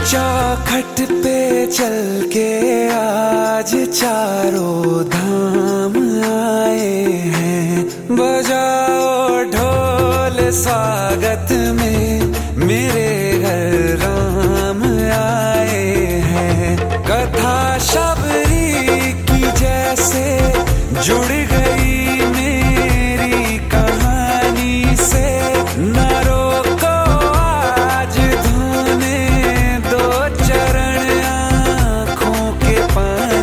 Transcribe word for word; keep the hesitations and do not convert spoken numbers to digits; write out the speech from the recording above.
चौखट पे चल के आज चारों धाम आए हैं। बजाओ ढोल स्वागत में मेरे